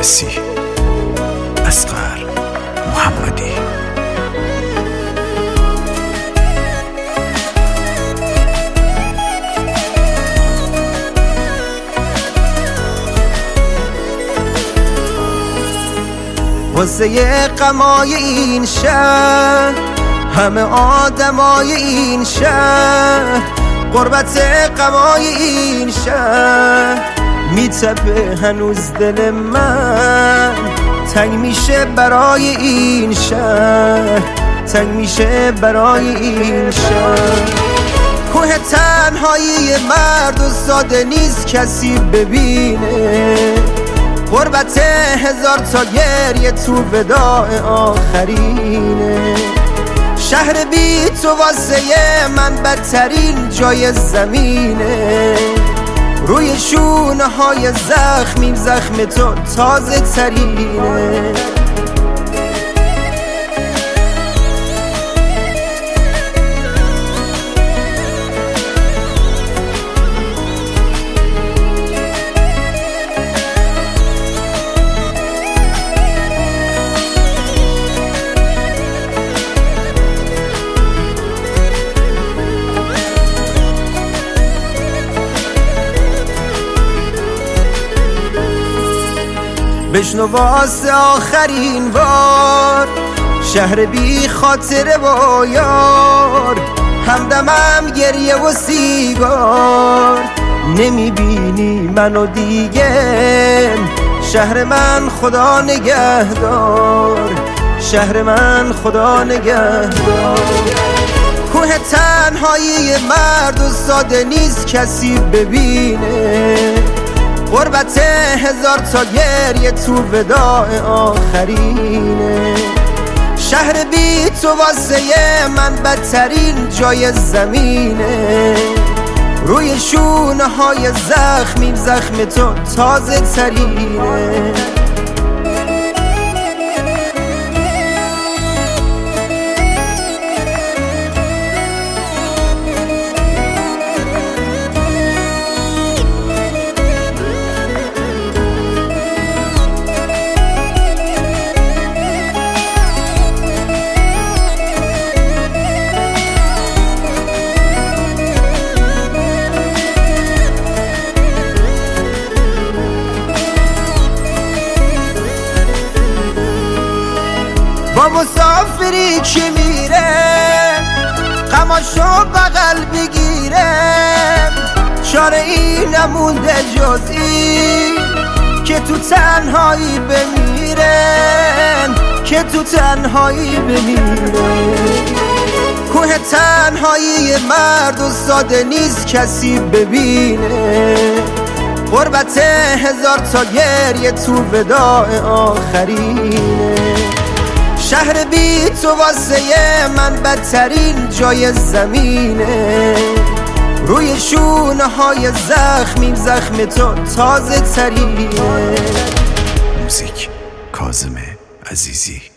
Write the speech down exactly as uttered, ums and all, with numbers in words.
مسیح اصغر محمدی. واسه غمای این شهر، همه آدمای این شهر، غربت غمای این شهر میتپه هنوز دل من. تنگ میشه برای این شهر، تنگ میشه برای این شهر. کوه تنهایی مرد و ساده نیست کسی ببینه، غربت هزار تا گریه تو وداع آخرینه. شهر بی تو واسه من بدترین جای زمینه، روی شونه های زخمیم زخم تو تازه ترینه. بشنو واسه آخرین بار، شهر بی خاطره و یار، همدمم گریه و سیگار. نمیبینی منو دیگه، شهر من خدا نگهدار، شهر من خدا نگهدار. کوه تنهایی مرد و ساده نیست کسی ببینه، غربت هزار تا گریه تو وداع آخرینه. شهر بی تو واسه من بدترین جای زمینه، روی شونه های زخمیم زخم تو تازه ترینه. با مسافری که میره غماشو بغل بگیره، چاره ای نمونده جز این که تو تنهایی بمیرن، که تو تنهایی بمیره. کوه تنهایی مرد و ساده نیست کسی ببینه، غربت هزار تا گریه تو وداع آخرینه. شهر بی تو واسه من بدترین جای زمینه، روی شونه های زخمیم زخم تو تازه ترینه. موزیک کاظم عزیزی.